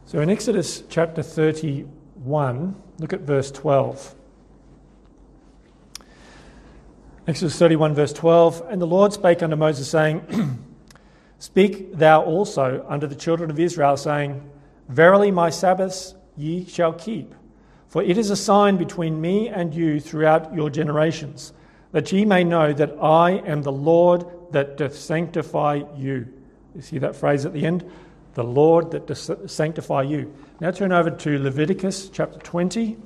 So in Exodus chapter 31, look at verse 12. Exodus 31 verse 12, "And the Lord spake unto Moses, saying, Speak thou also unto the children of Israel, saying, Verily my Sabbaths ye shall keep, for it is a sign between me and you throughout your generations, that ye may know that I am the Lord that doth sanctify you." You see that phrase at the end? The Lord that doth sanctify you. Now turn over to Leviticus chapter 20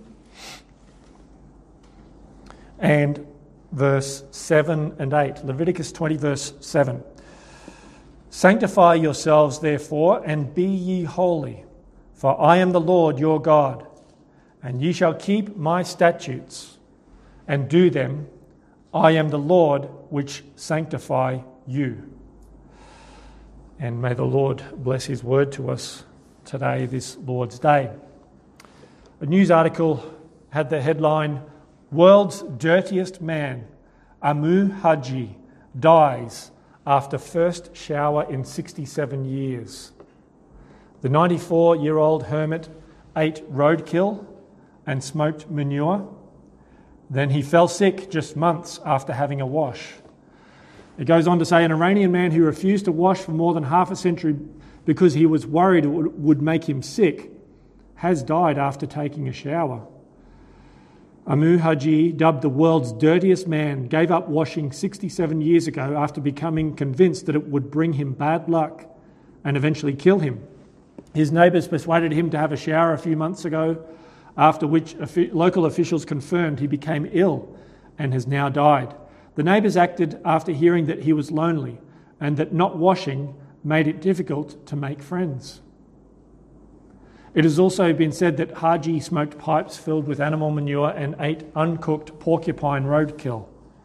and verse 7 and 8. Leviticus 20 verse 7. "Sanctify yourselves therefore, and be ye holy, for I am the Lord your God. And ye shall keep my statutes, and do them. I am the Lord which sanctify you." And may the Lord bless his word to us today, this Lord's Day. A news article had the headline, "World's Dirtiest Man, Amu Haji, dies after first shower in 67 years. The 94-year-old hermit ate roadkill and smoked manure. Then he fell sick just months after having a wash. It goes on to say, an Iranian man who refused to wash for more than half a century because he was worried it would make him sick has died after taking a shower. Amu Haji, dubbed the world's dirtiest man, gave up washing 67 years ago after becoming convinced that it would bring him bad luck and eventually kill him. His neighbours persuaded him to have a shower a few months ago, after which local officials confirmed he became ill and has now died. The neighbours acted after hearing that he was lonely and that not washing made it difficult to make friends. It has also been said that Haji smoked pipes filled with animal manure and ate uncooked porcupine roadkill.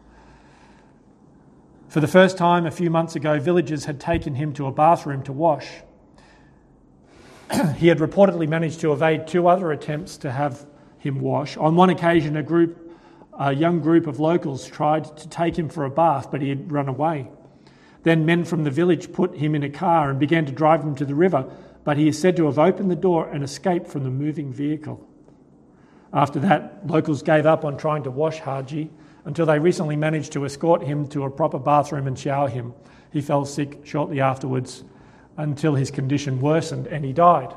For the first time a few months ago, villagers had taken him to a bathroom to wash. He had reportedly managed to evade two other attempts to have him wash. On one occasion, a young group of locals tried to take him for a bath, but he had run away. Then men from the village put him in a car and began to drive him to the river, but he is said to have opened the door and escaped from the moving vehicle. After that, locals gave up on trying to wash Haji until they recently managed to escort him to a proper bathroom and shower him. He fell sick shortly afterwards until his condition worsened and he died.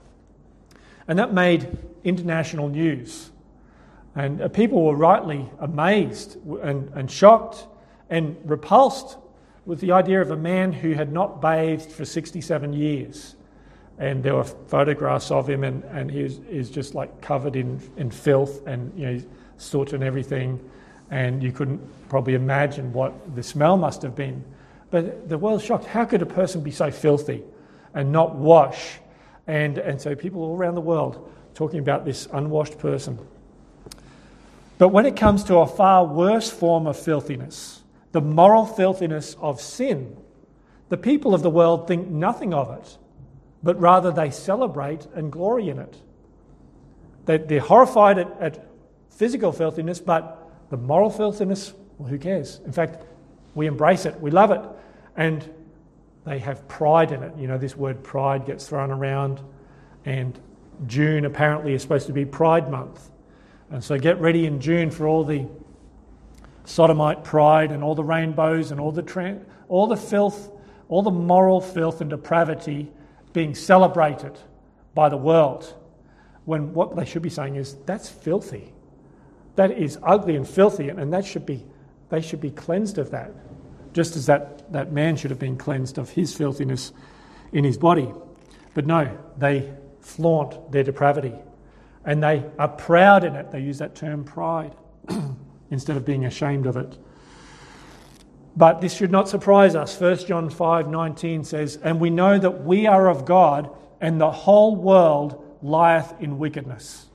And that made international news. And people were rightly amazed and shocked and repulsed with the idea of a man who had not bathed for 67 years. And there were photographs of him and he is just like covered in filth and soot and everything. And you couldn't probably imagine what the smell must have been. But the world's shocked. How could a person be so filthy and not wash? And so people all around the world talking about this unwashed person. But when it comes to a far worse form of filthiness, the moral filthiness of sin, the people of the world think nothing of it, but rather they celebrate and glory in it. They're horrified at physical filthiness, but the moral filthiness, well, who cares? In fact, we embrace it, we love it, and they have pride in it. This word pride gets thrown around, and June apparently is supposed to be Pride Month. And so get ready in June for all the sodomite pride and all the rainbows and all the filth, all the moral filth and depravity being celebrated by the world, when what they should be saying is, that's filthy. That is ugly and filthy, and they should be cleansed of that, just as that man should have been cleansed of his filthiness in his body. But no, they flaunt their depravity. And they are proud in it. They use that term pride instead of being ashamed of it. But this should not surprise us. 1 John 5:19 says, "And we know that we are of God, and the whole world lieth in wickedness."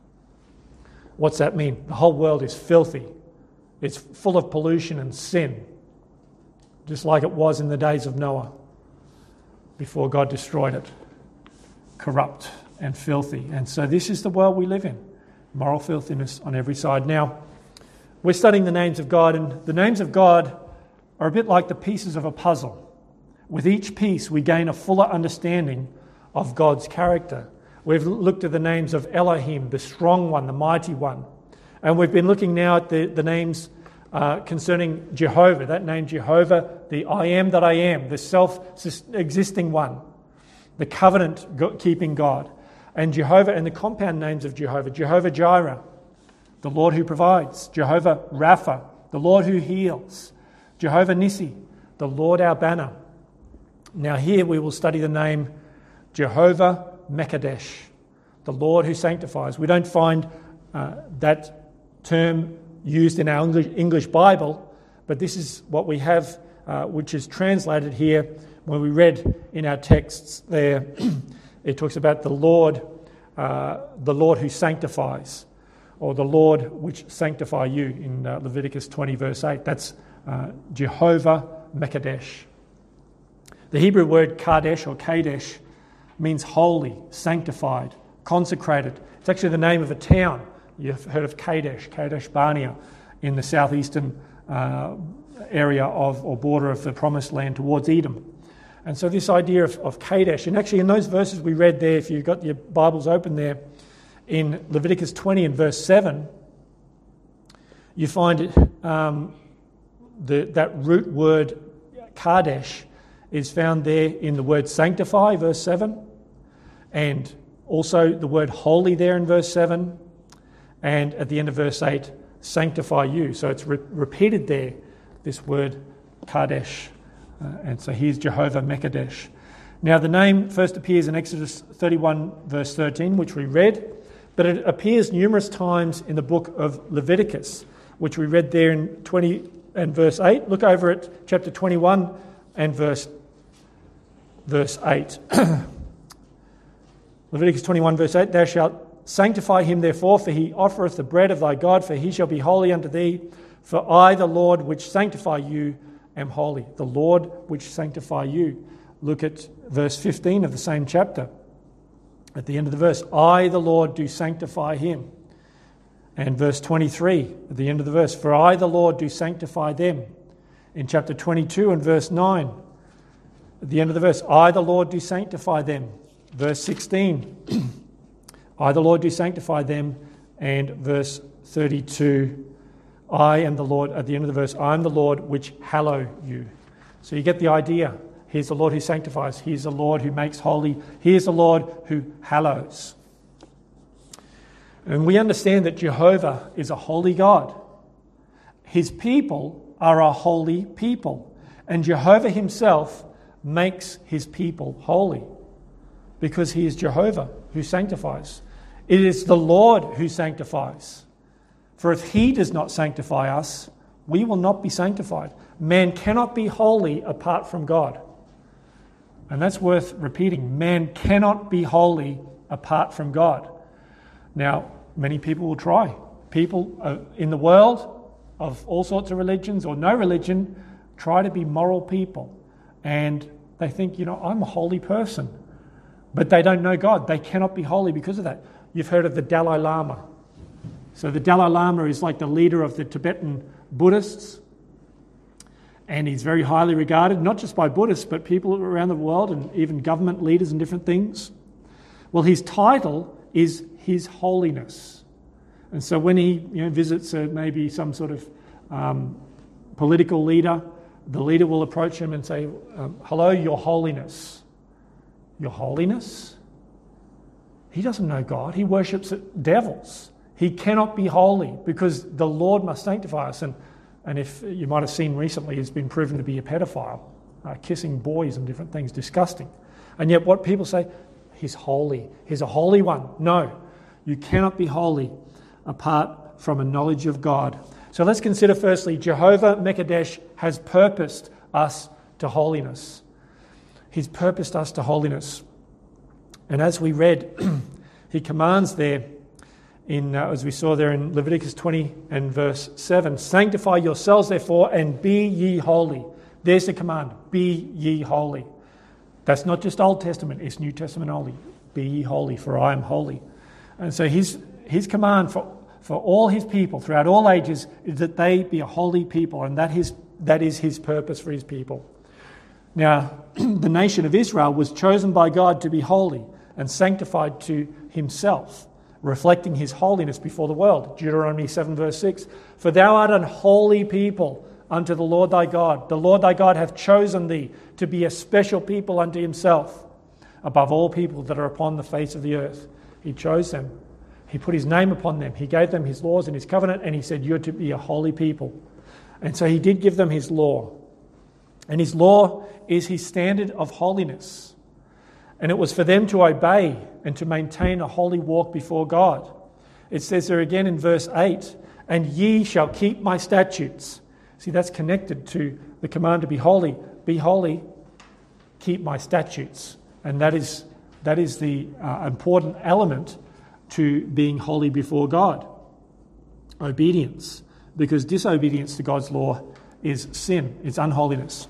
What's that mean? The whole world is filthy. It's full of pollution and sin, just like it was in the days of Noah, before God destroyed it. Corrupt and filthy. And so this is the world we live in. Moral filthiness on every side. Now, we're studying the names of God, and the names of God are a bit like the pieces of a puzzle. With each piece, we gain a fuller understanding of God's character. We've looked at the names of Elohim, the strong one, the mighty one. And we've been looking now at the names concerning Jehovah. That name Jehovah, the I am that I am, the self-existing one, the covenant-keeping God. And Jehovah, and the compound names of Jehovah: Jehovah Jireh, the Lord who provides; Jehovah Rapha, the Lord who heals; Jehovah Nissi, the Lord our banner. Now here we will study the name Jehovah Mekadesh, the Lord who sanctifies. We don't find that term used in our English Bible, but this is what we have, which is translated here when we read in our texts there. It talks about the Lord who sanctifies, or the Lord which sanctify you in Leviticus 20 verse 8. That's Jehovah Mekadesh. The Hebrew word Kadesh or Kadesh means holy, sanctified, consecrated. It's actually the name of a town. You've heard of Kadesh Barnea, in the southeastern area or border of the Promised Land towards Edom. And so this idea of Kadesh, and actually in those verses we read there, if you've got your Bibles open there, in Leviticus 20 and verse 7, you find it, that root word Kadesh is found there in the word sanctify, verse 7, and also the word holy there in verse 7, and at the end of verse 8, sanctify you. So it's repeated there, this word Kadesh. And so here's Jehovah Mekadesh. Now the name first appears in Exodus 31 verse 13, which we read, but it appears numerous times in the book of Leviticus, which we read there in 20 and verse 8. Look over at chapter 21 and verse 8. Leviticus 21 verse 8, thou shalt sanctify him therefore, for he offereth the bread of thy God, for he shall be holy unto thee. For I, the Lord, which sanctify you, am holy. The Lord which sanctify you. Look at verse 15 of the same chapter. At the end of the verse, I, the Lord, do sanctify him. And verse 23, at the end of the verse, for I, the Lord, do sanctify them. In chapter 22 and verse 9, at the end of the verse, I, the Lord, do sanctify them. Verse 16, I, the Lord, do sanctify them. And verse 32, I am the Lord, at the end of the verse, I am the Lord which hallow you. So you get the idea. Here's the Lord who sanctifies. Here's the Lord who makes holy. Here's the Lord who hallows. And we understand that Jehovah is a holy God. His people are a holy people. And Jehovah himself makes his people holy because he is Jehovah who sanctifies. It is the Lord who sanctifies. For if he does not sanctify us, we will not be sanctified. Man cannot be holy apart from God. And that's worth repeating. Man cannot be holy apart from God. Now, many people will try. People in the world of all sorts of religions or no religion try to be moral people. And they think, I'm a holy person. But they don't know God. They cannot be holy because of that. You've heard of the Dalai Lama. So the Dalai Lama is like the leader of the Tibetan Buddhists. And he's very highly regarded, not just by Buddhists, but people around the world and even government leaders and different things. Well, his title is His Holiness. And so when he visits maybe some sort of political leader, the leader will approach him and say, hello, Your Holiness. Your Holiness? He doesn't know God. He worships devils. He cannot be holy because the Lord must sanctify us. And if you might have seen recently, he's been proven to be a pedophile, kissing boys and different things, disgusting. And yet what people say, he's holy. He's a holy one. No, you cannot be holy apart from a knowledge of God. So let's consider firstly, Jehovah Mekadesh has purposed us to holiness. He's purposed us to holiness. And as we read, he commands there, as we saw there in Leviticus 20 and verse 7, sanctify yourselves therefore and be ye holy. There's the command, be ye holy. That's not just Old Testament, it's New Testament only. Be ye holy, for I am holy. And so his command for all his people throughout all ages is that they be a holy people, and that is his purpose for his people. Now, the nation of Israel was chosen by God to be holy, and sanctified to himself, reflecting his holiness before the world. Deuteronomy 7 verse 6. For thou art an holy people unto the Lord thy God. The Lord thy God hath chosen thee to be a special people unto himself, above all people that are upon the face of the earth. He chose them. He put his name upon them. He gave them his laws and his covenant, and he said, you're to be a holy people. And so he did give them his law. And his law is his standard of holiness. And it was for them to obey and to maintain a holy walk before God. It says there again in verse 8, and ye shall keep my statutes. See, that's connected to the command to be holy. Be holy, keep my statutes. And that is the important element to being holy before God. Obedience. Because disobedience to God's law is sin. It's unholiness.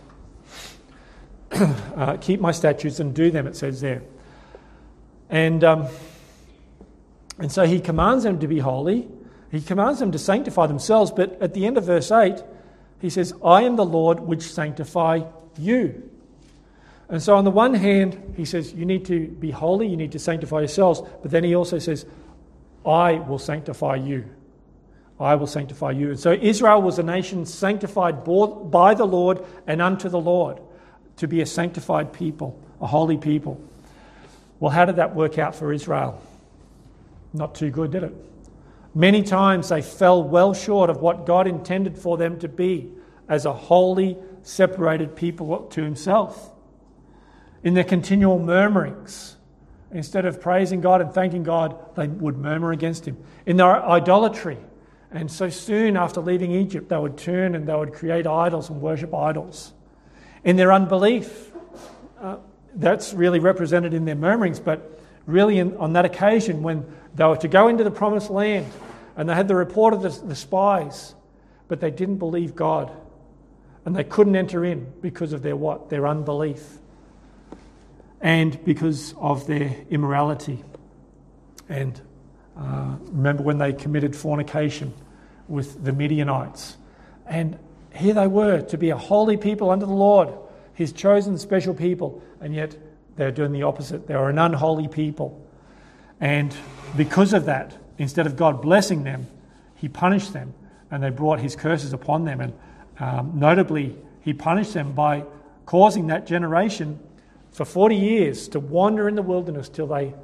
Keep my statutes and do them, it says there. And so he commands them to be holy. He commands them to sanctify themselves. But at the end of verse 8, he says, I am the Lord which sanctify you. And so on the one hand, he says, you need to be holy, you need to sanctify yourselves. But then he also says, I will sanctify you. I will sanctify you. And so Israel was a nation sanctified by the Lord and unto the Lord, to be a sanctified people, a holy people. Well, how did that work out for Israel? Not too good, did it? Many times they fell well short of what God intended for them to be as a holy, separated people to himself. In their continual murmurings, instead of praising God and thanking God, they would murmur against him. In their idolatry, and so soon after leaving Egypt, they would turn and they would create idols and worship idols. In their unbelief, that's really represented in their murmurings, but really on that occasion when they were to go into the promised land and they had the report of the spies, but they didn't believe God and they couldn't enter in because of their what? Their unbelief and because of their immorality. And remember when they committed fornication with the Midianites. And here they were to be a holy people unto the Lord, his chosen special people, and yet they're doing the opposite. They were an unholy people. And because of that, instead of God blessing them, he punished them and they brought his curses upon them. And notably, he punished them by causing that generation for 40 years to wander in the wilderness till they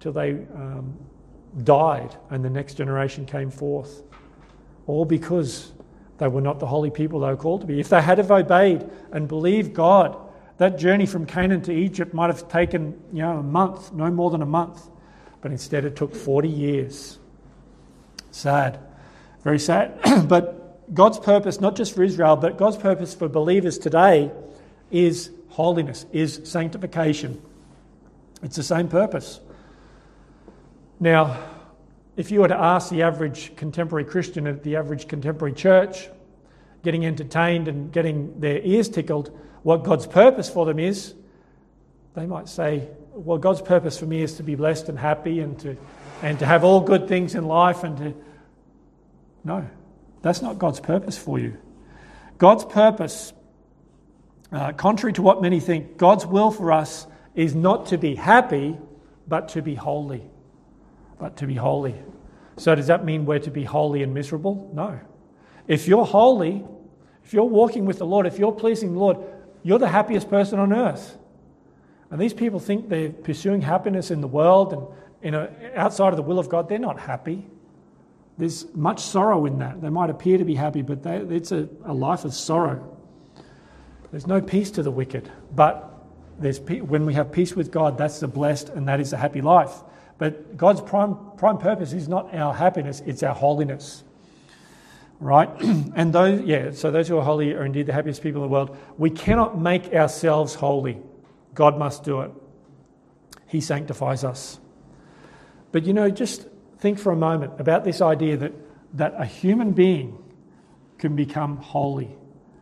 died and the next generation came forth. All because they were not the holy people they were called to be. If they had have obeyed and believed God, that journey from Canaan to Egypt might have taken, a month, no more than a month. But instead it took 40 years. Sad. Very sad. But God's purpose, not just for Israel, but God's purpose for believers today is holiness, is sanctification. It's the same purpose. Now, if you were to ask the average contemporary Christian at the average contemporary church, getting entertained and getting their ears tickled, what God's purpose for them is, they might say, well, God's purpose for me is to be blessed and happy and to have all good things in life and to... No, that's not God's purpose for you. God's purpose, contrary to what many think, God's will for us is not to be happy, but to be holy. But to be holy. So does that mean we're to be holy and miserable? No. If you're holy, if you're walking with the Lord, if you're pleasing the Lord, you're the happiest person on earth. And these people think they're pursuing happiness in the world and outside of the will of God. They're not happy. There's much sorrow in that. They might appear to be happy, but it's a life of sorrow. There's no peace to the wicked. But when we have peace with God, that's the blessed and that is the happy life. But God's prime purpose is not our happiness, it's our holiness. Right? And so those who are holy are indeed the happiest people in the world. We cannot make ourselves holy. God must do it. He sanctifies us. But just think for a moment about this idea that a human being can become holy.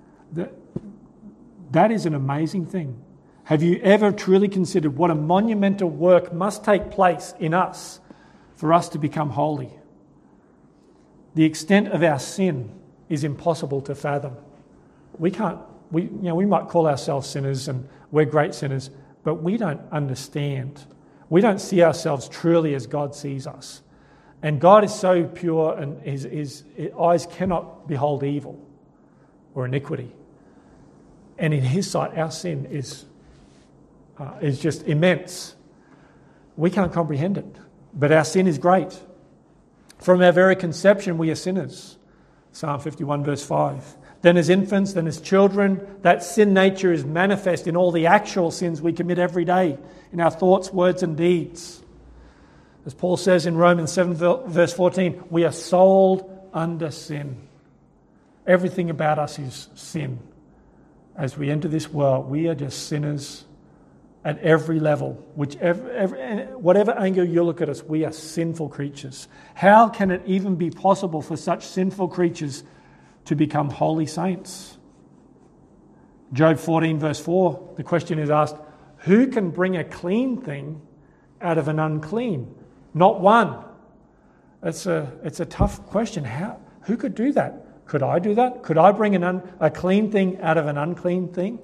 That is an amazing thing. Have you ever truly considered what a monumental work must take place in us for us to become holy? The extent of our sin is impossible to fathom. We might call ourselves sinners and we're great sinners, but we don't understand We don't see ourselves truly as God sees us. And God is so pure, and his eyes cannot behold evil or iniquity. And in his sight, our sin is just immense. We can't comprehend it, but our sin is great. From our very conception, we are sinners. Psalm 51, verse 5. Then as infants, then as children, that sin nature is manifest in all the actual sins we commit every day, in our thoughts, words, and deeds. As Paul says in Romans 7, verse 14, we are sold under sin. Everything about us is sin. As we enter this world, we are just sinners at every level. Whatever angle you look at us, we are sinful creatures. How can it even be possible for such sinful creatures to become holy saints? Job 14, verse 4, the question is asked, who can bring a clean thing out of an unclean? Not one. It's a tough question. Who could do that? Could I do that? Could I bring a clean thing out of an unclean thing?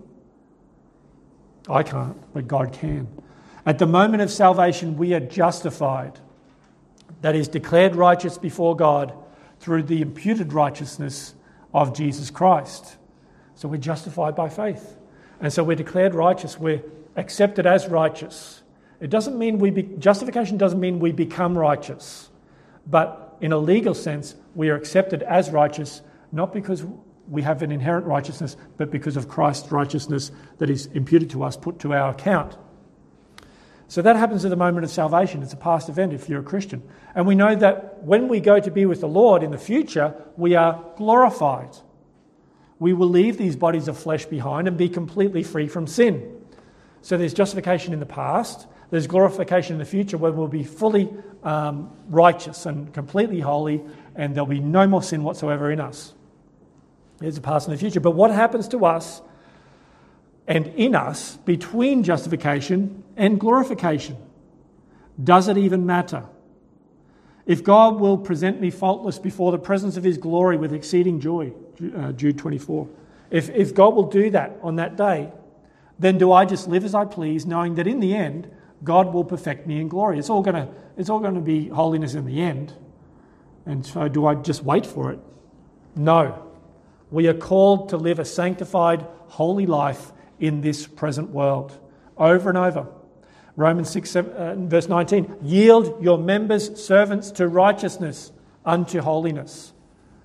I can't, but God can. At the moment of salvation, we are justified. That is, declared righteous before God through the imputed righteousness of Jesus Christ. So we're justified by faith. And so we're declared righteous. We're accepted as righteous. It doesn't mean justification doesn't mean we become righteous. But in a legal sense, we are accepted as righteous, not because we have an inherent righteousness, but because of Christ's righteousness that is imputed to us, put to our account. So that happens at the moment of salvation. It's a past event if you're a Christian. And we know that when we go to be with the Lord in the future, we are glorified. We will leave these bodies of flesh behind and be completely free from sin. So there's justification in the past. There's glorification in the future where we'll be fully righteous and completely holy, and there'll be no more sin whatsoever in us. There's a past and a future. But what happens to us and in us between justification and glorification? Does it even matter? If God will present me faultless before the presence of his glory with exceeding joy, Jude 24. If God will do that on that day, then do I just live as I please, knowing that in the end, God will perfect me in glory? It's all going to be holiness in the end. And so do I just wait for it? No. We are called to live a sanctified, holy life in this present world, over and over. Romans 6, verse 19, yield your members servants to righteousness unto holiness.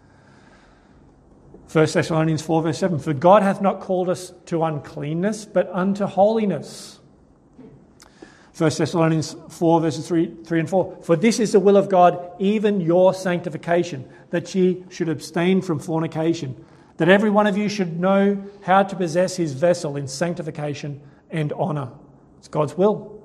1 Thessalonians 4, verse 7, for God hath not called us to uncleanness, but unto holiness. 1 Thessalonians 4, verses 3 and 4, for this is the will of God, even your sanctification, that ye should abstain from fornication, that every one of you should know how to possess his vessel in sanctification and honour. It's God's will.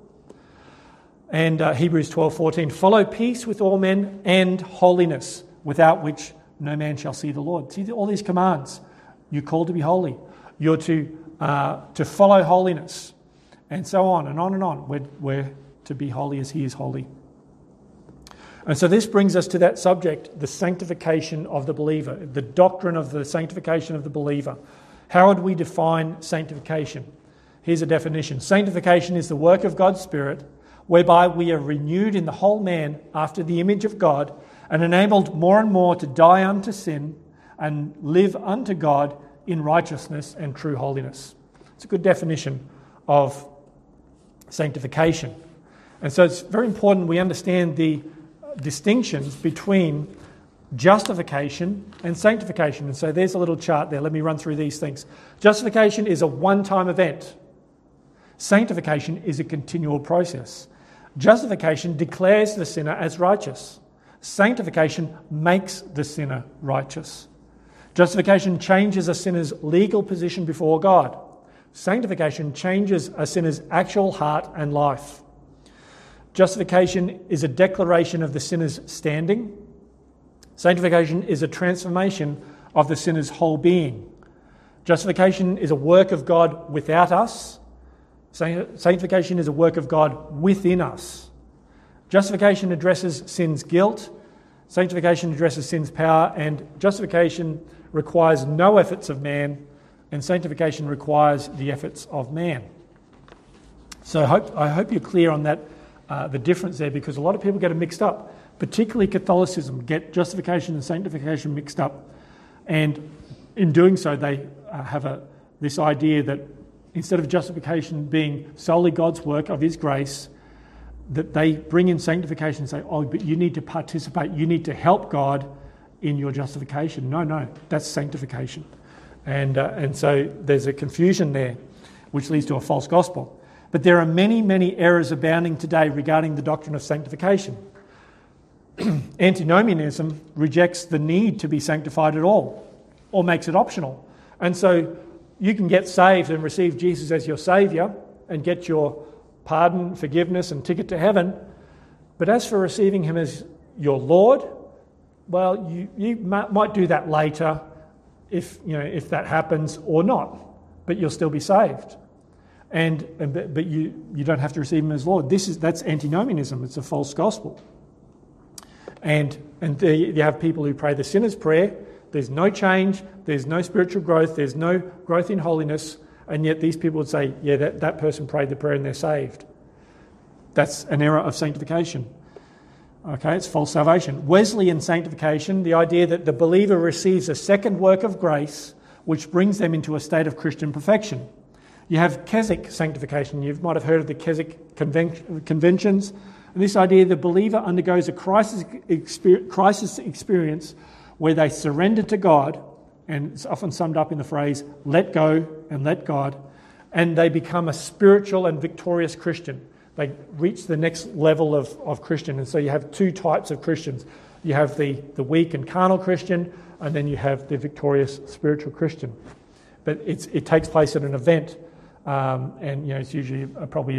And Hebrews 12:14, follow peace with all men and holiness, without which no man shall see the Lord. See all these commands. You're called to be holy. You're to follow holiness, and so on and on and on. We're to be holy as he is holy. And so this brings us to that subject, the sanctification of the believer, the doctrine of the sanctification of the believer. How would we define sanctification? Here's a definition. Sanctification is the work of God's Spirit, whereby we are renewed in the whole man after the image of God and enabled more and more to die unto sin and live unto God in righteousness and true holiness. It's a good definition of sanctification. And so it's very important we understand the distinctions between justification and sanctification. And so there's a little chart there. Let me run through these things. Justification is a one-time event. Sanctification is a continual process. Justification declares the sinner as righteous. Sanctification makes the sinner righteous. Justification changes a sinner's legal position before God. Sanctification changes a sinner's actual heart and life. Justification is a declaration of the sinner's standing. Sanctification is a transformation of the sinner's whole being. Justification is a work of God without us. Sanctification is a work of God within us. Justification addresses sin's guilt. Sanctification addresses sin's power. And justification requires no efforts of man. And sanctification requires the efforts of man. So I hope you're clear on that the difference there, because a lot of people get it mixed up, particularly Catholicism, get justification and sanctification mixed up. And in doing so, they have this idea that instead of justification being solely God's work of his grace, that they bring in sanctification and say, oh, but you need to participate, you need to help God in your justification. No, that's sanctification. And so there's a confusion there, which leads to a false gospel. But there are many, many errors abounding today regarding the doctrine of sanctification. Antinomianism rejects the need to be sanctified at all, or makes it optional. And so you can get saved and receive Jesus as your Saviour and get your pardon, forgiveness and ticket to heaven. But as for receiving him as your Lord, well, you might do that later if that happens or not, but you'll still be saved. But you don't have to receive him as Lord. That's antinomianism. It's a false gospel. And there you have people who pray the sinner's prayer. There's no change, there's no spiritual growth, there's no growth in holiness, and yet these people would say, yeah, that person prayed the prayer and they're saved. That's an error of sanctification. Okay, it's false salvation. Wesleyan sanctification, the idea that the believer receives a second work of grace which brings them into a state of Christian perfection. You have Keswick sanctification. You might have heard of the Keswick conventions. And this idea the believer undergoes a crisis experience where they surrender to God, and it's often summed up in the phrase, let go and let God, and they become a spiritual and victorious Christian. They reach the next level of Christian. And so you have two types of Christians. You have the weak and carnal Christian, and then you have the victorious spiritual Christian. But it takes place at an event, and it's usually probably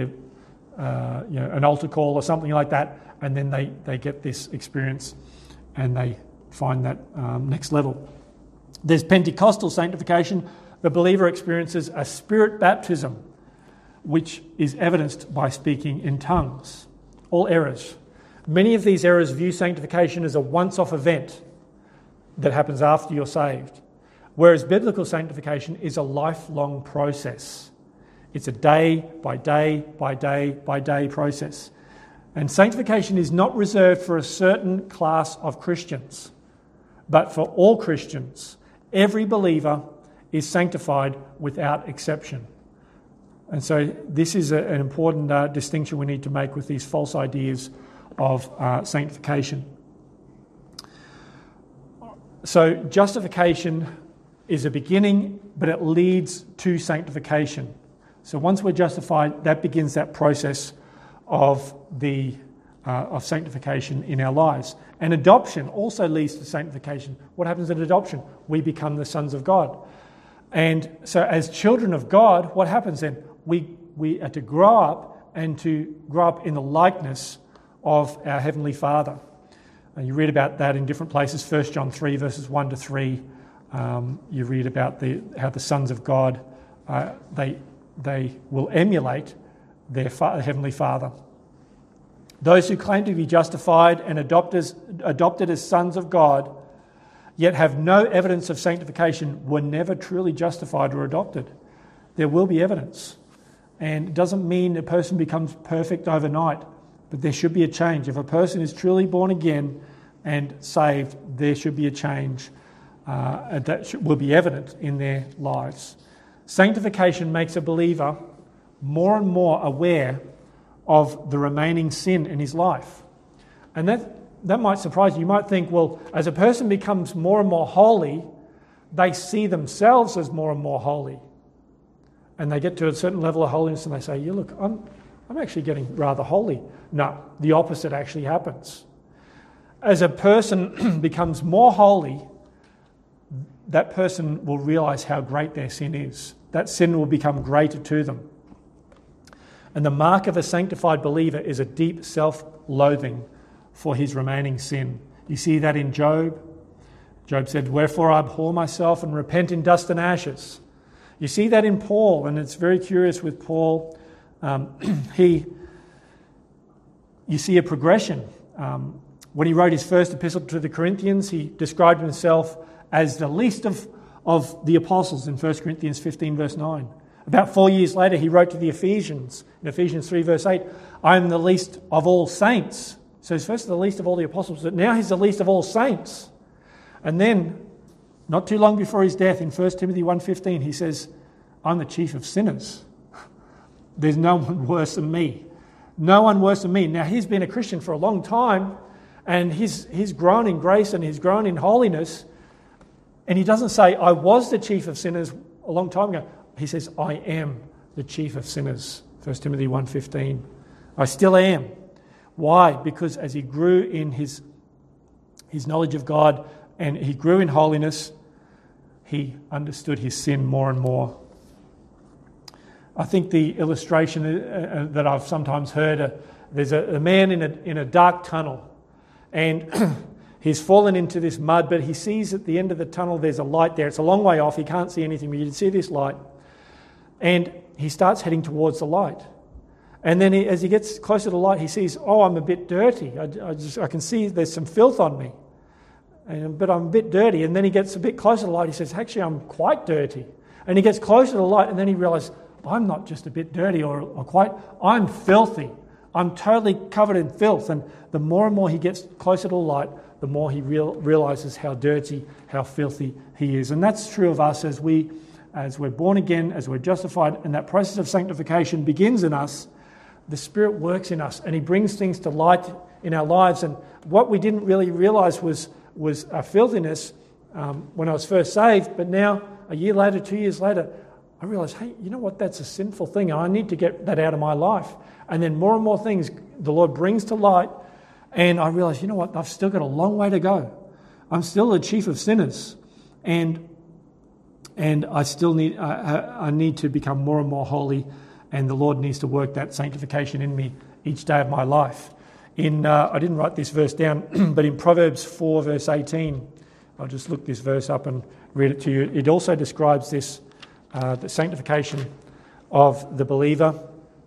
an altar call or something like that, and then they get this experience and they find that next level. There's Pentecostal sanctification. The believer experiences a spirit baptism, which is evidenced by speaking in tongues. All errors. Many of these errors view sanctification as a once-off event that happens after you're saved, whereas biblical sanctification is a lifelong process. It's a day by day by day by day process. And sanctification is not reserved for a certain class of Christians, but for all Christians. Every believer is sanctified without exception. And so this is an important distinction we need to make with these false ideas of sanctification. So justification is a beginning, but it leads to sanctification. So once we're justified, that begins that process of sanctification in our lives. And adoption also leads to sanctification. What happens at adoption? We become the sons of God. And so as children of God, what happens then? We are to grow up and to grow up in the likeness of our Heavenly Father. And you read about that in different places. 1 John 3, verses 1 to 3. You read about how the sons of God, they will emulate their Heavenly Father. Those who claim to be justified and adopted as sons of God, yet have no evidence of sanctification, were never truly justified or adopted. There will be evidence. And it doesn't mean a person becomes perfect overnight, but there should be a change. If a person is truly born again and saved, there should be a change that will be evident in their lives. Sanctification makes a believer more and more aware of the remaining sin in his life. And that might surprise you. You might think, well, as a person becomes more and more holy, they see themselves as more and more holy. And they get to a certain level of holiness and they say, yeah, look, I'm actually getting rather holy. No, the opposite actually happens. As a person becomes more holy, that person will realise how great their sin is. That sin will become greater to them. And the mark of a sanctified believer is a deep self-loathing for his remaining sin. You see that in Job. Job said, "Wherefore I abhor myself and repent in dust and ashes." You see that in Paul, and it's very curious with Paul. You see a progression. When he wrote his first epistle to the Corinthians, he described himself as the least of the apostles in 1 Corinthians 15 verse 9. About 4 years later, he wrote to the Ephesians, in Ephesians 3 verse 8, I am the least of all saints. So he's first the least of all the apostles, but now he's the least of all saints. And then, not too long before his death, in 1 Timothy 1:15, he says, I'm the chief of sinners. There's no one worse than me. No one worse than me. Now, he's been a Christian for a long time, and he's grown in grace and he's grown in holiness. And he doesn't say, I was the chief of sinners a long time ago. He says, I am the chief of sinners. 1 Timothy 1:15. I still am. Why? Because as he grew in his knowledge of God and he grew in holiness, he understood his sin more and more. I think the illustration that I've sometimes heard, there's a man in a dark tunnel, and he's fallen into this mud, but he sees at the end of the tunnel there's a light there. It's a long way off, he can't see anything, but you can see this light. And he starts heading towards the light. And then as he gets closer to the light, he sees, oh, I'm a bit dirty. I can see there's some filth on me, but I'm a bit dirty. And then he gets a bit closer to the light. He says, actually, I'm quite dirty. And he gets closer to the light, and then he realizes, I'm not just a bit dirty I'm filthy. I'm totally covered in filth. And the more and more he gets closer to the light, the more he realizes how dirty, how filthy he is. And that's true of us as we're born again, as we're justified, and that process of sanctification begins in us. The Spirit works in us, and he brings things to light in our lives. And what we didn't really realize was our filthiness when I was first saved, but now, a year later, 2 years later, I realized, hey, you know what, that's a sinful thing. I need to get that out of my life. And then more and more things the Lord brings to light, and I realized, you know what, I've still got a long way to go. I'm still the chief of sinners, and I still need I need to become more and more holy, and the Lord needs to work that sanctification in me each day of my life. I didn't write this verse down, but in Proverbs 4 verse 18, I'll just look this verse up and read it to you. It also describes this, the sanctification of the believer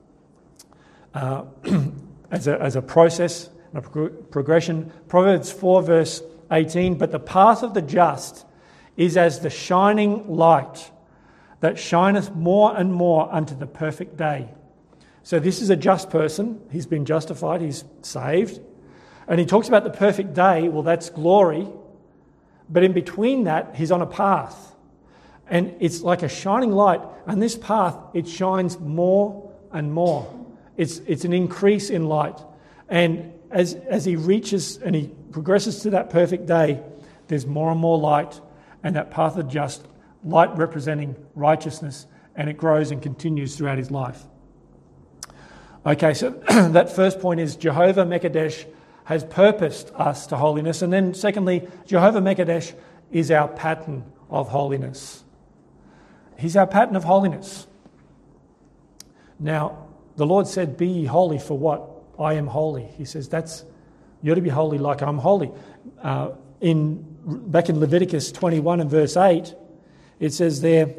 as a process, a progression. Proverbs 4 verse 18, but the path of the just is as the shining light that shineth more and more unto the perfect day. So this is a just person. He's been justified. He's saved. And he talks about the perfect day. Well, that's glory. But in between that, he's on a path. And it's like a shining light. And this path, it shines more and more. It's an increase in light. And as he reaches and he progresses to that perfect day, there's more and more light. And that path of just light representing righteousness, and it grows and continues throughout his life. Okay, so that first point is Jehovah Mekadesh has purposed us to holiness. And then secondly, Jehovah Mekadesh is our pattern of holiness. He's our pattern of holiness. Now, the Lord said, be ye holy for what? I am holy. He says, you're to be holy like I'm holy. Back in Leviticus 21 and verse 8, it says there,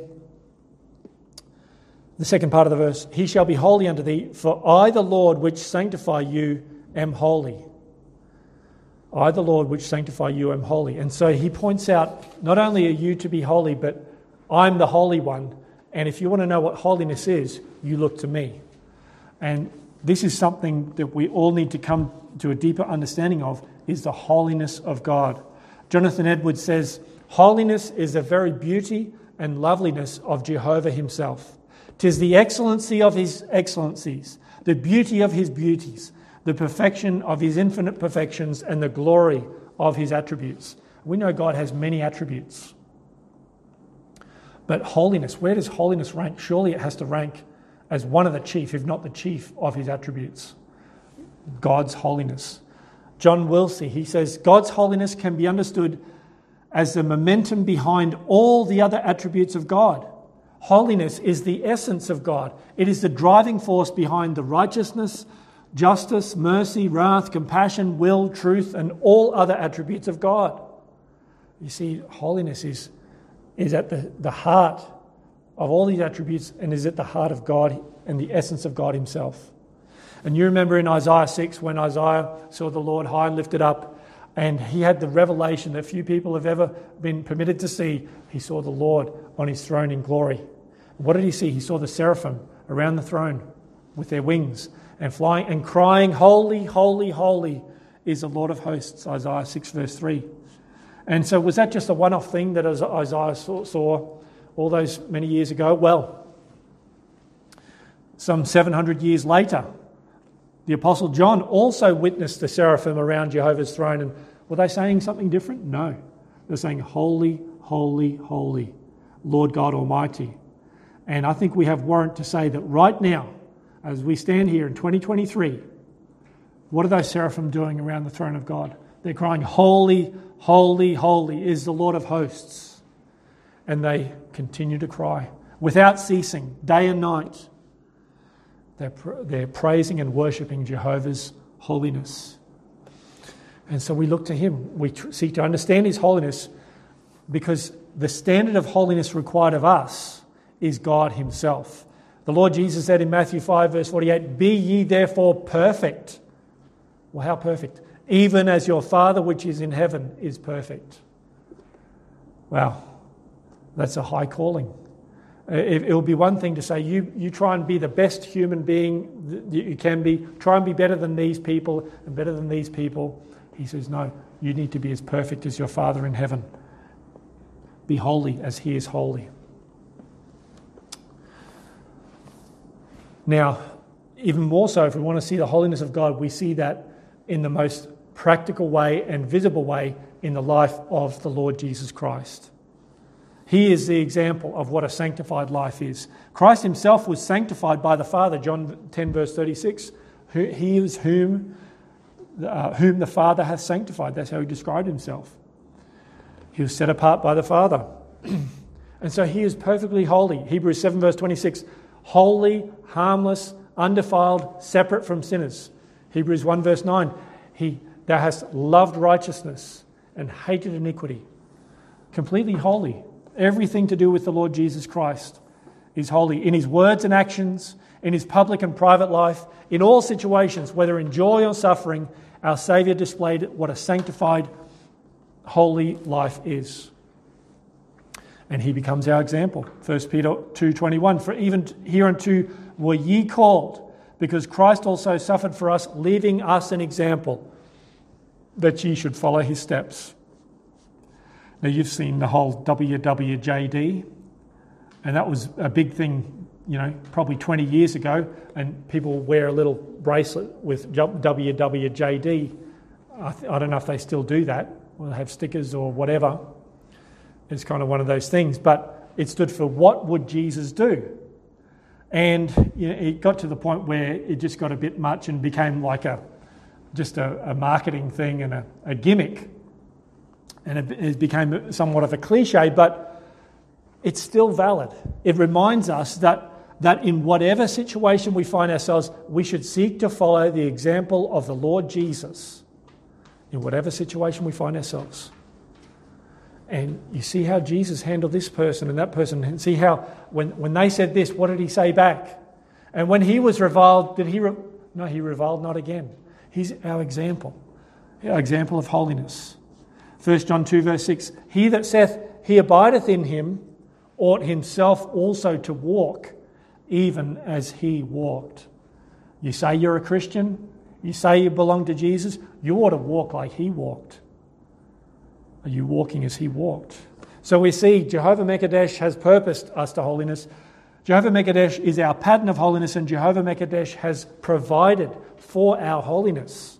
the second part of the verse, he shall be holy unto thee, for I, the Lord, which sanctify you, am holy. I, the Lord, which sanctify you, am holy. And so he points out, not only are you to be holy, but I'm the Holy One. And if you want to know what holiness is, you look to me. And this is something that we all need to come to a deeper understanding of, is the holiness of God. Jonathan Edwards says, holiness is the very beauty and loveliness of Jehovah himself. 'Tis the excellency of his excellencies, the beauty of his beauties, the perfection of his infinite perfections, and the glory of his attributes. We know God has many attributes. But holiness, where does holiness rank? Surely it has to rank as one of the chief, if not the chief, of his attributes. God's holiness. John Wilsey, he says, God's holiness can be understood as the momentum behind all the other attributes of God. Holiness is the essence of God. It is the driving force behind the righteousness, justice, mercy, wrath, compassion, will, truth, and all other attributes of God. You see, holiness is at the heart of all these attributes and is at the heart of God and the essence of God himself. And you remember in Isaiah 6 when Isaiah saw the Lord high and lifted up, and he had the revelation that few people have ever been permitted to see. He saw the Lord on his throne in glory. What did he see? He saw the seraphim around the throne with their wings and flying and crying, "Holy, holy, holy is the Lord of hosts," Isaiah 6 verse 3. And so was that just a one-off thing that Isaiah saw all those many years ago? Well, some 700 years later, the Apostle John also witnessed the seraphim around Jehovah's throne. And were they saying something different? No. They're saying, "Holy, holy, holy, Lord God Almighty." And I think we have warrant to say that right now, as we stand here in 2023, what are those seraphim doing around the throne of God? They're crying, "Holy, holy, holy is the Lord of hosts." And they continue to cry without ceasing, day and night. They're praising and worshipping Jehovah's holiness. And so we look to him. We seek to understand his holiness because the standard of holiness required of us is God himself. The Lord Jesus said in Matthew 5 verse 48, "Be ye therefore perfect." Well, how perfect? "Even as your Father which is in heaven is perfect." Wow, that's a high calling. It will be one thing to say, you try and be the best human being that you can be, try and be better than these people and better than these people. He says, no, you need to be as perfect as your Father in heaven. Be holy as he is holy. Now, even more so, if we want to see the holiness of God, we see that in the most practical way and visible way in the life of the Lord Jesus Christ. He is the example of what a sanctified life is. Christ himself was sanctified by the Father, John 10 verse 36. He is whom the Father hath sanctified. That's how he described himself. He was set apart by the Father. And so he is perfectly holy. Hebrews 7 verse 26. Holy, harmless, undefiled, separate from sinners. Hebrews 1 verse 9. Thou hast loved righteousness and hated iniquity. Completely holy. Everything to do with the Lord Jesus Christ is holy. In his words and actions, in his public and private life, in all situations, whether in joy or suffering, our Saviour displayed what a sanctified, holy life is. And he becomes our example. 1 Peter 2:21, "For even hereunto were ye called, because Christ also suffered for us, leaving us an example, that ye should follow his steps." Now, you've seen the whole WWJD, and that was a big thing, probably 20 years ago, and people wear a little bracelet with WWJD. I don't know if they still do that, or they have stickers or whatever. It's kind of one of those things, but it stood for what would Jesus do? And it got to the point where it just got a bit much and became like just a marketing thing and a gimmick. And it became somewhat of a cliche, but it's still valid. It reminds us that in whatever situation we find ourselves, we should seek to follow the example of the Lord Jesus in whatever situation we find ourselves. And you see how Jesus handled this person and that person, and see how when they said this, what did he say back? And when he was reviled, no, he reviled not again. He's our example of holiness. 1 John 2 verse 6, "He that saith he abideth in him ought himself also to walk, even as he walked." You say you're a Christian, you say you belong to Jesus, you ought to walk like he walked. Are you walking as he walked? So we see Jehovah Mekadesh has purposed us to holiness. Jehovah Mekadesh is our pattern of holiness, and Jehovah Mekadesh has provided for our holiness.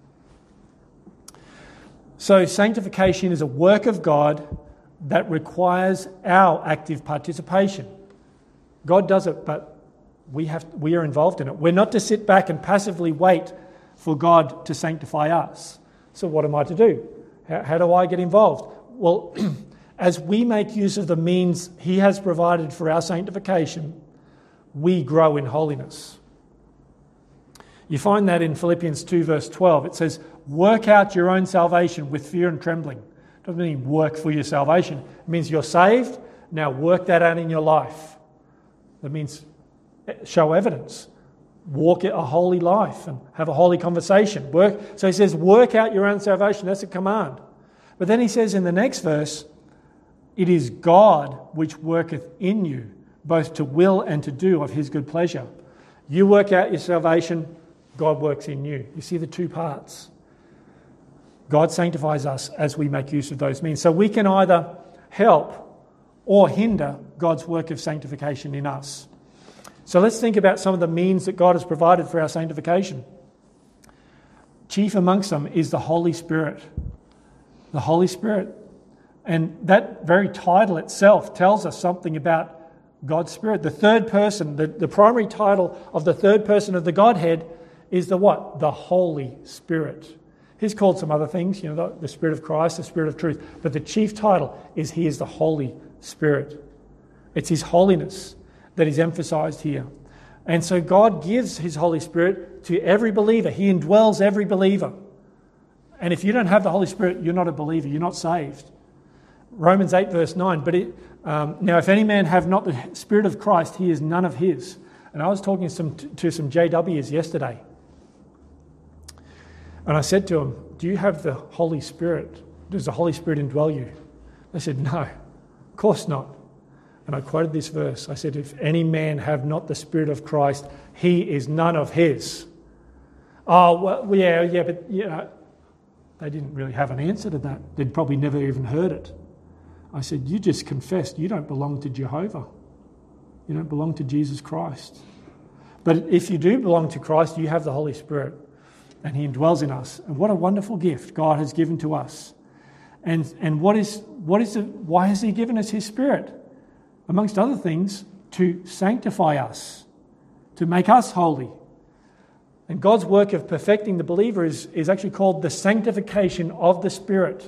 So sanctification is a work of God that requires our active participation. God does it, but we are involved in it. We're not to sit back and passively wait for God to sanctify us. So what am I to do? How do I get involved? Well, as we make use of the means he has provided for our sanctification, we grow in holiness. You find that in Philippians 2 verse 12. It says, "Work out your own salvation with fear and trembling." It doesn't mean work for your salvation. It means you're saved, now work that out in your life. That means show evidence. Walk a holy life and have a holy conversation. So he says, work out your own salvation. That's a command. But But then he says in the next verse, it is God which worketh in you, both to will and to do of his good pleasure. You work out your salvation, God works in you. You see the two parts. God sanctifies us as we make use of those means. So we can either help or hinder God's work of sanctification in us. So let's think about some of the means that God has provided for our sanctification. Chief amongst them is the Holy Spirit. The Holy Spirit. And that very title itself tells us something about God's Spirit. The third person, the primary title of the third person of the Godhead is the what? The Holy Spirit. He's called some other things, the Spirit of Christ, the Spirit of truth. But the chief title is he is the Holy Spirit. It's his holiness that is emphasized here. And so God gives his Holy Spirit to every believer. He indwells every believer. And if you don't have the Holy Spirit, you're not a believer. You're not saved. Romans 8 verse 9. Now if any man have not the Spirit of Christ, he is none of his. And I was talking to some JWs yesterday. And I said to them, do you have the Holy Spirit? Does the Holy Spirit indwell you? They said, no, of course not. And I quoted this verse. I said, if any man have not the Spirit of Christ, he is none of his. Oh, well, yeah, but they didn't really have an answer to that. They'd probably never even heard it. I said, you just confessed you don't belong to Jehovah. You don't belong to Jesus Christ. But if you do belong to Christ, you have the Holy Spirit. And he indwells in us. And what a wonderful gift God has given to us. And why has he given us his Spirit? Amongst other things, to sanctify us, to make us holy. And God's work of perfecting the believer is actually called the sanctification of the Spirit.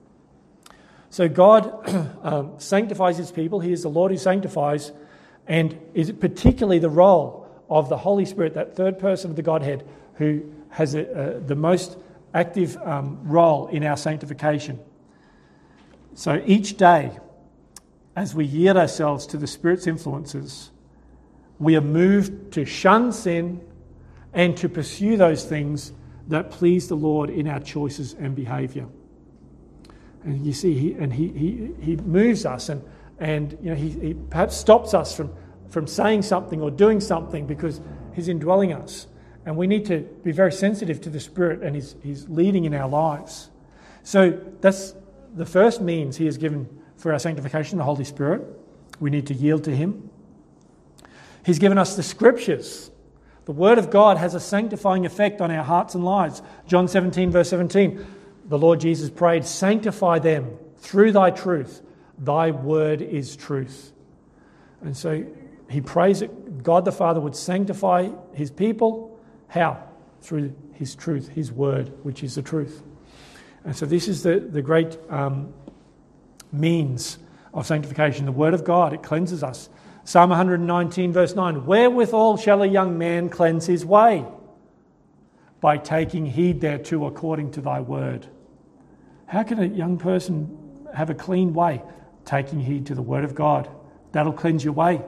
So God sanctifies his people. He is the Lord who sanctifies. And is particularly the role of the Holy Spirit, that third person of the Godhead, who has the most active role in our sanctification. So each day, as we yield ourselves to the Spirit's influences, we are moved to shun sin and to pursue those things that please the Lord in our choices and behaviour. And you see, he moves us, and he perhaps stops us from saying something or doing something because he's indwelling us. And we need to be very sensitive to the Spirit and his leading in our lives. So that's the first means he has given for our sanctification, the Holy Spirit. We need to yield to him. He's given us the Scriptures. The Word of God has a sanctifying effect on our hearts and lives. John 17 verse 17, the Lord Jesus prayed, sanctify them through thy truth. Thy word is truth. And so he prays that God the Father would sanctify his people. How? Through his truth, his word, which is the truth. And so this is the great means of sanctification. The word of God, it cleanses us. Psalm 119 verse 9, wherewithal shall a young man cleanse his way? By taking heed thereto according to thy word. How can a young person have a clean way? Taking heed to the word of God. That'll cleanse your way.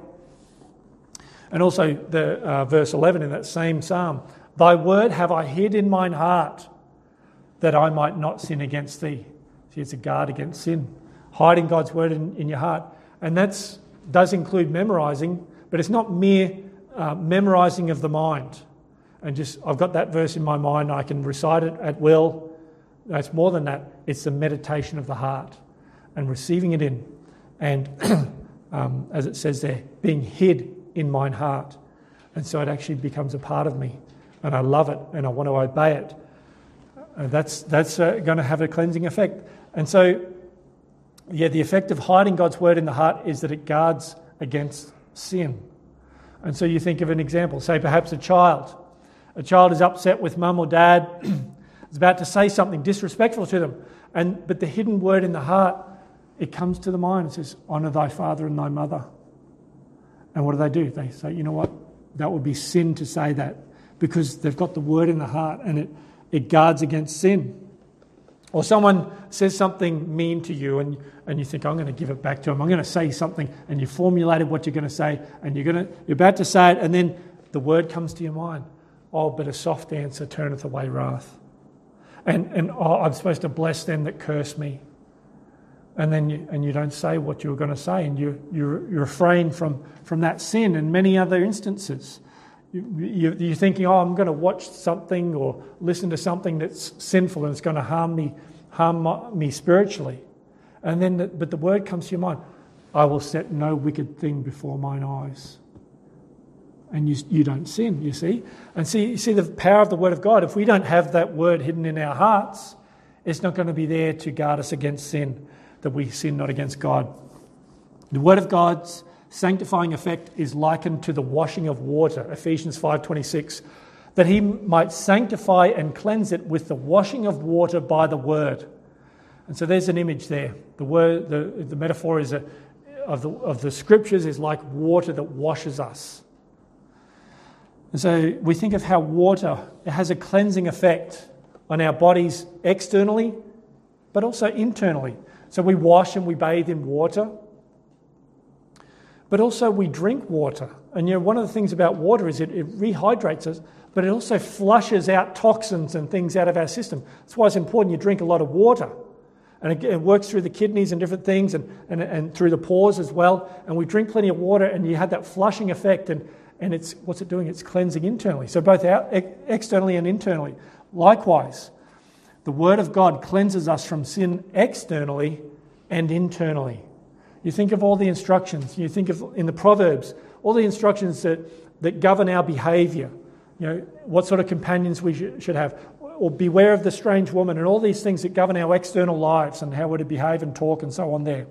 And also the verse 11 in that same psalm, thy word have I hid in mine heart, that I might not sin against thee. See, it's a guard against sin. Hiding God's word in your heart. And that does include memorising, but it's not mere memorising of the mind. And just, I've got that verse in my mind, I can recite it at will. No, it's more than that. It's the meditation of the heart and receiving it in. And as it says there, being hid in mine heart. And so it actually becomes a part of me. And I love it and I want to obey it. That's going to have a cleansing effect. And so, the effect of hiding God's word in the heart is that it guards against sin. And so you think of an example. Say perhaps a child. A child is upset with mum or dad, is about to say something disrespectful to them. But the hidden word in the heart, it comes to the mind and says, honour thy father and thy mother. And what do? They say, you know what? That would be sin to say that, because they've got the word in the heart and it guards against sin. Or someone says something mean to you and you think, I'm going to give it back to him. I'm going to say something, and you formulated what you're going to say and you're about to say it, and then the word comes to your mind. Oh, but a soft answer turneth away wrath. And I'm supposed to bless them that curse me. and you don't say what you were going to say, and you refrain from that sin, and many other instances. You're thinking, I'm going to watch something or listen to something that's sinful and it's going to harm me spiritually. And then, but the word comes to your mind, I will set no wicked thing before mine eyes. And you don't sin, you see. And you see the power of the word of God. If we don't have that word hidden in our hearts, it's not going to be there to guard us against sin, that we sin not against God. The word of God's sanctifying effect is likened to the washing of water, Ephesians 5:26, that he might sanctify and cleanse it with the washing of water by the word. And so there's an image there. The word, the metaphor is of the scriptures is like water that washes us. And so we think of how water, it has a cleansing effect on our bodies externally, but also internally. So we wash and we bathe in water. But also we drink water. And one of the things about water is it rehydrates us, but it also flushes out toxins and things out of our system. That's why it's important you drink a lot of water. And it works through the kidneys and different things and through the pores as well. And we drink plenty of water and you have that flushing effect and it's what's it doing? It's cleansing internally. So both externally and internally. Likewise, the Word of God cleanses us from sin externally and internally. You think of all the instructions. You think of in the Proverbs, all the instructions that govern our behaviour. What sort of companions we should have. Or beware of the strange woman and all these things that govern our external lives and how we're to behave and talk and so on there.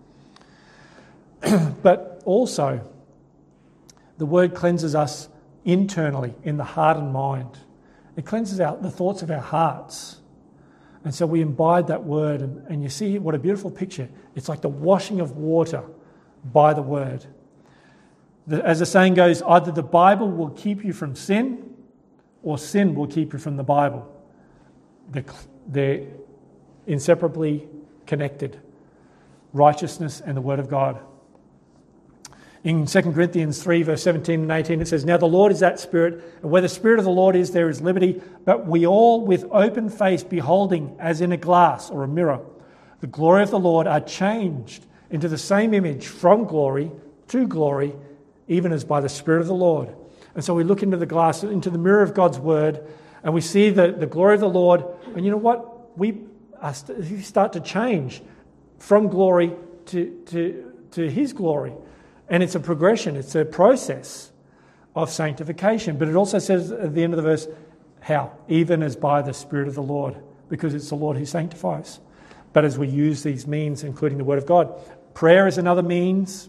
But also, the Word cleanses us internally in the heart and mind. It cleanses out the thoughts of our hearts. And so we imbibe that word, and you see what a beautiful picture. It's like the washing of water by the word. As the saying goes, either the Bible will keep you from sin, or sin will keep you from the Bible. They're inseparably connected. Righteousness and the word of God. In 2 Corinthians 3, verse 17 and 18, it says, Now the Lord is that Spirit, and where the Spirit of the Lord is, there is liberty. But we all, with open face, beholding, as in a glass or a mirror, the glory of the Lord, are changed into the same image from glory to glory, even as by the Spirit of the Lord. And so we look into the glass, into the mirror of God's Word, and we see the glory of the Lord. And you know what? We start to change from glory to His glory. And it's a progression, it's a process of sanctification. But it also says at the end of the verse, how? Even as by the Spirit of the Lord, because it's the Lord who sanctifies. But as we use these means, including the Word of God, prayer is another means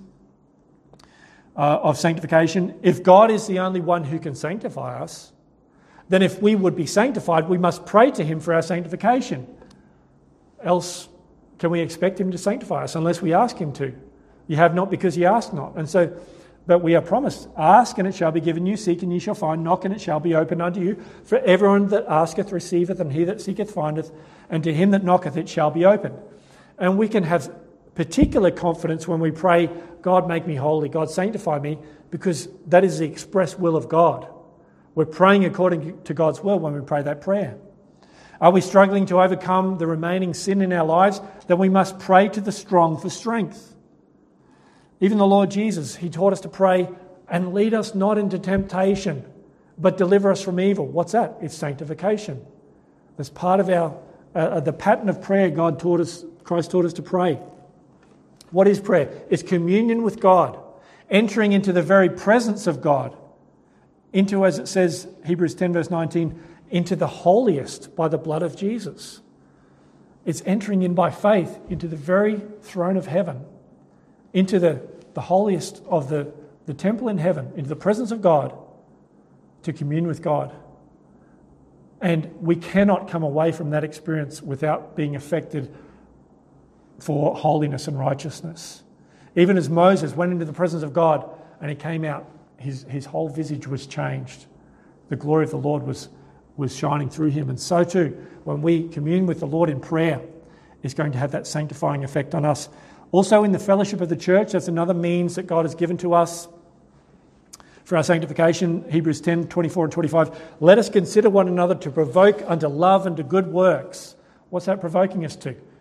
of sanctification. If God is the only one who can sanctify us, then if we would be sanctified, we must pray to Him for our sanctification. Else, can we expect Him to sanctify us unless we ask Him to? You have not because ye ask not. And so, but we are promised, ask and it shall be given you, seek and ye shall find, knock and it shall be opened unto you. For everyone that asketh receiveth, and he that seeketh findeth, and to him that knocketh it shall be opened. And we can have particular confidence when we pray, God make me holy, God sanctify me, because that is the express will of God. We're praying according to God's will when we pray that prayer. Are we struggling to overcome the remaining sin in our lives? Then we must pray to the strong for strength. Even the Lord Jesus, He taught us to pray, and lead us not into temptation, but deliver us from evil. What's that? It's sanctification. That's part of the pattern of prayer Christ taught us to pray. What is prayer? It's communion with God, entering into the very presence of God, into, as it says, Hebrews 10 verse 19, into the holiest by the blood of Jesus. It's entering in by faith into the very throne of heaven, into the holiest of the temple in heaven, into the presence of God, to commune with God. And we cannot come away from that experience without being affected for holiness and righteousness. Even as Moses went into the presence of God and he came out, his whole visage was changed. The glory of the Lord was shining through him. And so too, when we commune with the Lord in prayer, it's going to have that sanctifying effect on us. Also in the fellowship of the church, that's another means that God has given to us for our sanctification. Hebrews 10, 24 and 25. Let us consider one another to provoke unto love and to good works. What's that provoking us to?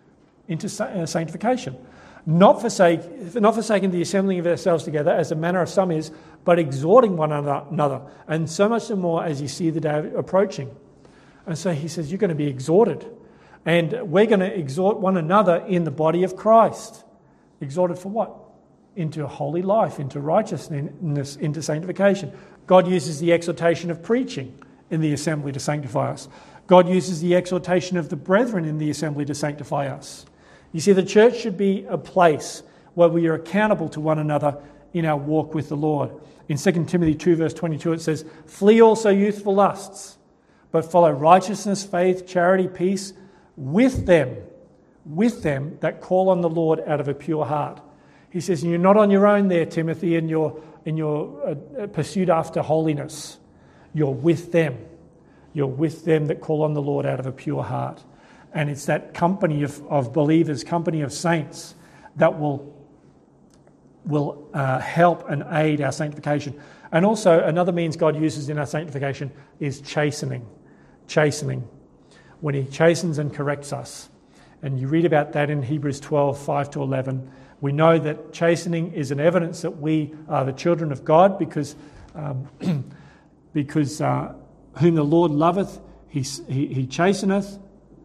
into sanctification. Not forsaking the assembling of ourselves together, as the manner of some is, but exhorting one another, and so much the more as you see the day approaching. And so he says, you're going to be exhorted. And we're going to exhort one another in the body of Christ. Exhorted for what? Into a holy life, into righteousness, into sanctification. God uses the exhortation of preaching in the assembly to sanctify us. God uses the exhortation of the brethren in the assembly to sanctify us. You see, the church should be a place where we are accountable to one another in our walk with the Lord. In 2 Timothy 2 verse 22 it says, flee also youthful lusts, but follow righteousness, faith, charity, peace with them that call on the Lord out of a pure heart. He says, you're not on your own there, Timothy, in your pursuit after holiness. You're with them. You're with them that call on the Lord out of a pure heart. And it's that company of believers, company of saints, that will help and aid our sanctification. And also, another means God uses in our sanctification is chastening. Chastening. When he chastens and corrects us. And you read about that in Hebrews 12, 5 to 11. We know that chastening is an evidence that we are the children of God because whom the Lord loveth, he chasteneth.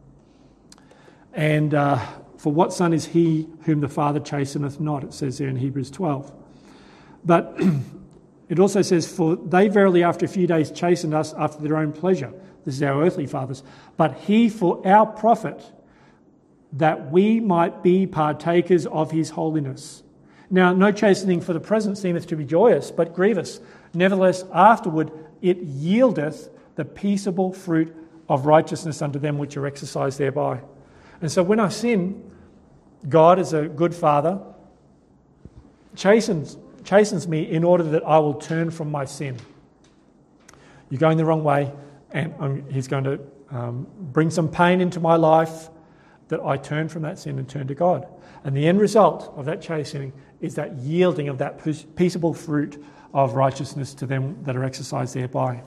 And for what son is he whom the Father chasteneth not? It says there in Hebrews 12. But it also says, for they verily after a few days chastened us after their own pleasure. This is our earthly fathers. But he for our profit, that we might be partakers of his holiness. Now, no chastening for the present seemeth to be joyous, but grievous. Nevertheless, afterward it yieldeth the peaceable fruit of righteousness unto them which are exercised thereby. And so when I sin, God, as a good father, chastens me in order that I will turn from my sin. You're going the wrong way, and he's going to bring some pain into my life, that I turn from that sin and turn to God. And the end result of that chastening is that yielding of that peaceable fruit of righteousness to them that are exercised thereby.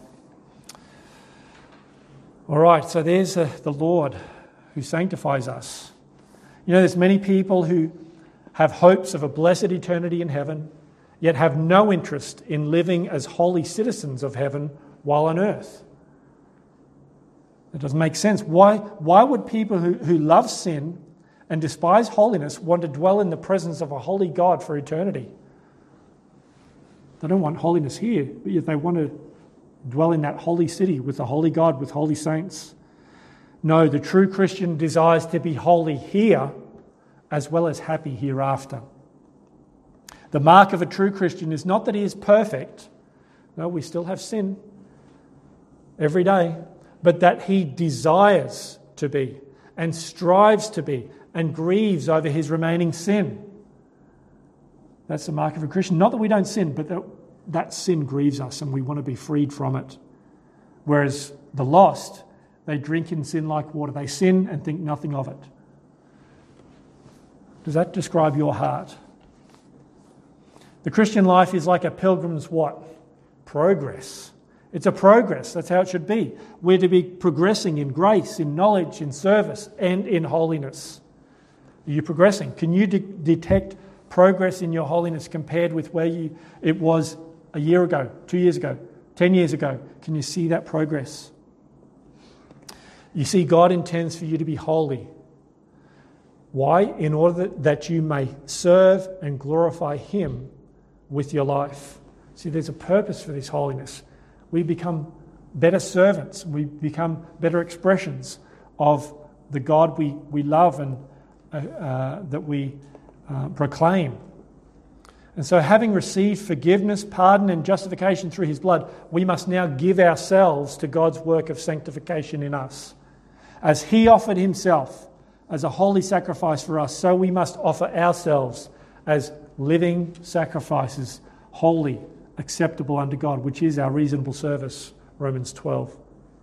All right, so there's the Lord who sanctifies us. You know, there's many people who have hopes of a blessed eternity in heaven, yet have no interest in living as holy citizens of heaven while on earth. It doesn't make sense. Why would people who love sin and despise holiness want to dwell in the presence of a holy God for eternity? They don't want holiness here, but yet they want to dwell in that holy city with the holy God, with holy saints. No, the true Christian desires to be holy here as well as happy hereafter. The mark of a true Christian is not that he is perfect. No, we still have sin every day. But that he desires to be and strives to be and grieves over his remaining sin. That's the mark of a Christian. Not that we don't sin, but that sin grieves us and we want to be freed from it. Whereas the lost, they drink in sin like water. They sin and think nothing of it. Does that describe your heart? The Christian life is like a pilgrim's what? Progress. It's a progress. That's how it should be. We're to be progressing in grace, in knowledge, in service, and in holiness. Are you progressing? Can you detect progress in your holiness compared with where it was a year ago, 2 years ago, 10 years ago? Can you see that progress? You see, God intends for you to be holy. Why? In order that you may serve and glorify Him with your life. See, there's a purpose for this holiness. We become better servants. We become better expressions of the God we love and that we proclaim. And so having received forgiveness, pardon and justification through His blood, we must now give ourselves to God's work of sanctification in us. As He offered Himself as a holy sacrifice for us, so we must offer ourselves as living sacrifices, holy, acceptable unto God, which is our reasonable service, Romans 12.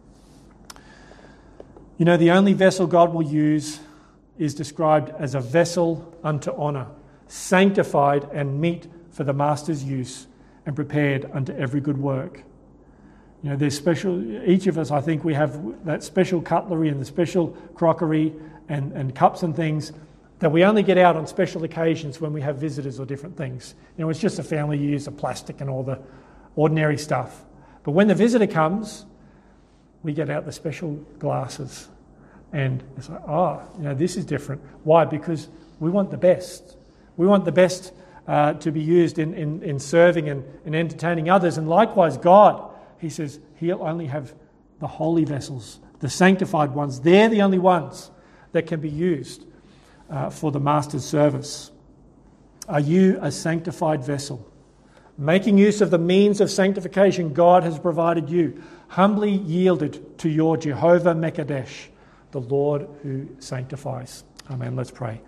You know, the only vessel God will use is described as a vessel unto honour, sanctified and meet for the Master's use and prepared unto every good work. You know, there's special, each of us, I think we have that special cutlery and the special crockery and cups and things that we only get out on special occasions when we have visitors or different things. It's just a family use of plastic and all the ordinary stuff. But when the visitor comes, we get out the special glasses. And it's like, this is different. Why? Because we want the best. We want the best to be used in serving and in entertaining others. And likewise, God, he says, he'll only have the holy vessels, the sanctified ones. They're the only ones that can be used for the Master's service. Are you a sanctified vessel? Making use of the means of sanctification God has provided you, humbly yielded to your Jehovah Mekadesh, the Lord who sanctifies. Amen. Let's pray.